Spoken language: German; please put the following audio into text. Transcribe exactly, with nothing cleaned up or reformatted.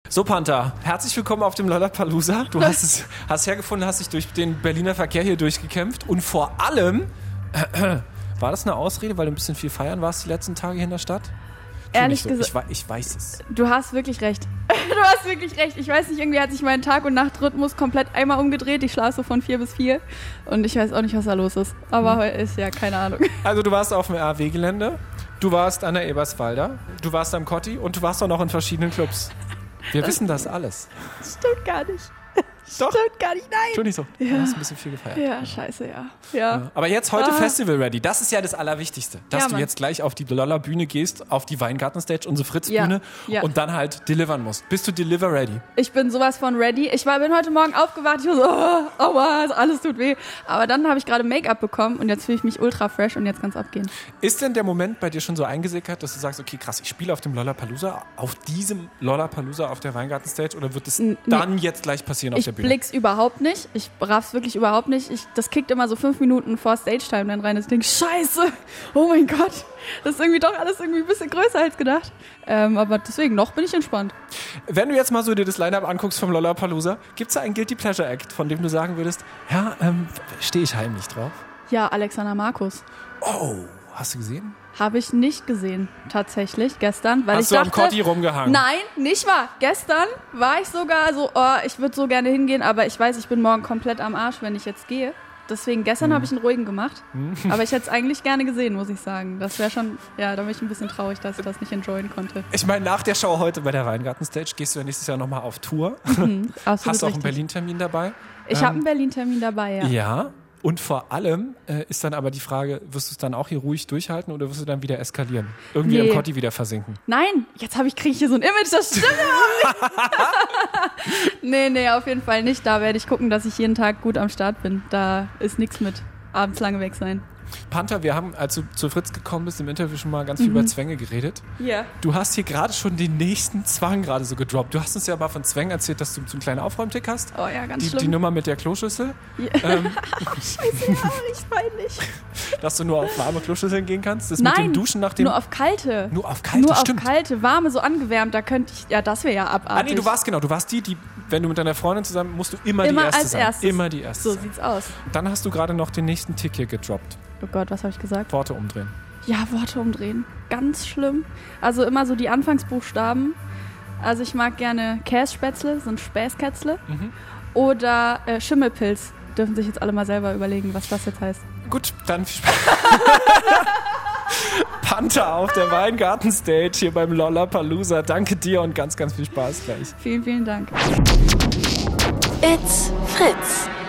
So, Panther, herzlich willkommen auf dem Lollapalooza. Du hast es hast hergefunden, hast dich durch den Berliner Verkehr hier durchgekämpft. Und vor allem, äh, äh, war das eine Ausrede, weil du ein bisschen viel feiern warst die letzten Tage hier in der Stadt? Tu Ehrlich so. gesagt, ich, ich weiß es. Du hast wirklich recht. Du hast wirklich recht. Ich weiß nicht, irgendwie hat sich mein Tag- und Nachtrhythmus komplett einmal umgedreht. Ich schlafe so von vier bis vier und ich weiß auch nicht, was da los ist. Aber heute ist ja keine Ahnung. Also du warst auf dem R A W-Gelände, du warst an der Eberswalder, du warst am Kotti und du warst auch noch in verschiedenen Clubs. Wir wissen das alles. Stimmt gar nicht. Doch. Stimmt gar nicht, nein. Tu nicht so. Ja. Du hast ein bisschen viel gefeiert. Ja, scheiße, ja. Ja. Ja. Aber jetzt heute Ah. Festival ready. Das ist ja das Allerwichtigste. Dass Ja, du Mann. jetzt gleich auf die Lolla-Bühne gehst, auf die Weingarten-Stage, unsere Fritz-Bühne Ja. Ja. und dann halt delivern musst. Bist du deliver ready? Ich bin sowas von ready. Ich war, bin heute Morgen aufgewacht. Ich war so, oh, aua, alles tut weh. Aber dann habe ich gerade Make-up bekommen und jetzt fühle ich mich ultra fresh und jetzt kann es abgehen. Ist denn der Moment bei dir schon so eingesickert, dass du sagst, okay, krass, ich spiele auf dem Lollapalooza, auf diesem Lollapalooza auf der Weingarten-Stage oder wird es N- dann jetzt gleich passieren auf Ich der Bühne? blick's überhaupt nicht. Ich raff's wirklich überhaupt nicht. Ich, das kickt immer so fünf Minuten vor Stage-Time dann rein. Ich denke, scheiße, oh mein Gott. Das ist irgendwie doch alles irgendwie ein bisschen größer als gedacht. Ähm, aber deswegen, noch bin ich entspannt. Wenn du jetzt mal so dir das Line-Up anguckst vom Lollapalooza, gibt es da einen Guilty Pleasure Act, von dem du sagen würdest, ja, ähm, stehe ich heimlich drauf? Ja, Alexander Markus. Oh, hast du gesehen? Habe ich nicht gesehen, tatsächlich, gestern. Weil Hast ich du dachte, am Kotti rumgehangen? Nein, nicht wahr. Gestern war ich sogar so, oh, ich würde so gerne hingehen, aber ich weiß, ich bin morgen komplett am Arsch, wenn ich jetzt gehe. Deswegen, gestern Mhm. habe ich einen ruhigen gemacht. Aber ich hätte es eigentlich gerne gesehen, muss ich sagen. Das wäre schon, ja, da bin ich ein bisschen traurig, dass ich das nicht enjoyen konnte. Ich meine, nach der Show heute bei der Weingarten-Stage gehst du ja nächstes Jahr nochmal auf Tour. Mhm, absolut Hast du auch einen richtig. Berlin-Termin dabei? Ich Ähm, habe einen Berlin-Termin dabei, ja. Ja, und vor allem äh, ist dann aber die Frage, wirst du es dann auch hier ruhig durchhalten oder wirst du dann wieder eskalieren? Irgendwie Nee. am Kotti wieder versinken? Nein, jetzt habe ich kriege ich hier so ein Image, das stimmt überhaupt nicht. Nee, nee, auf jeden Fall nicht. Da werde ich gucken, dass ich jeden Tag gut am Start bin. Da ist nichts mit abends lange weg sein. Panther, wir haben, als du zu Fritz gekommen bist, im Interview schon mal ganz viel Mhm. über Zwänge geredet. Ja. Du hast hier gerade schon den nächsten Zwang gerade so gedroppt. Du hast uns ja mal von Zwängen erzählt, dass du so einen kleinen Aufräumtick hast. Oh ja, ganz Die, schlimm. die Nummer mit der Kloschüssel. Ja. Ähm, Scheiße, ja, richtig peinlich. dass du nur auf warme Kloschüsseln gehen kannst. Das mit Nein, dem Duschen nach dem... nur auf kalte. Nur auf kalte, Nur stimmt. auf kalte, warme, so angewärmt, da könnte ich, ja, das wäre ja abartig. Ah nee, du warst genau, du warst die, die, wenn du mit deiner Freundin zusammen, musst du immer, Immer die Erste als sein. erstes. Immer die Erste So sein. sieht's aus. Dann hast du gerade noch den nächsten Tick hier gedroppt. Oh Gott, was habe ich gesagt? Worte umdrehen. Ja, Worte umdrehen. Ganz schlimm. Also immer so die Anfangsbuchstaben. Also ich mag gerne Kässpätzle, so ein Späßkätzle. Mhm. Oder äh, Schimmelpilz. Dürfen sich jetzt alle mal selber überlegen, was das jetzt heißt. Gut, dann viel Spaß. Panther auf der Weingarten-Stage hier beim Lollapalooza. Danke dir und ganz, ganz viel Spaß gleich. Vielen, vielen Dank. It's Fritz.